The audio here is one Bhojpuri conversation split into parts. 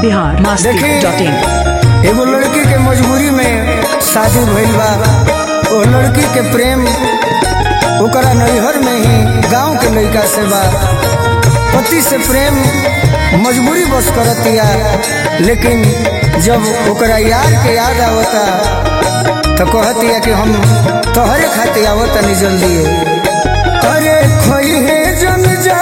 biharmasti.in। एगो लड़की के मजबूरी में शादी भइल बा। वो लड़की के प्रेम ओकरा नैहर में ही गांव के लड़का से बा। पति से प्रेम मजबूरी बस करतिया, लेकिन जब ओकरा यार के याद आवता तो कहतिया कि हम तोहरे खातिर आवता नहीं जल्दी। अरे खोई है जन जा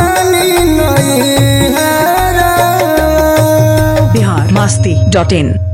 biharmasti.in।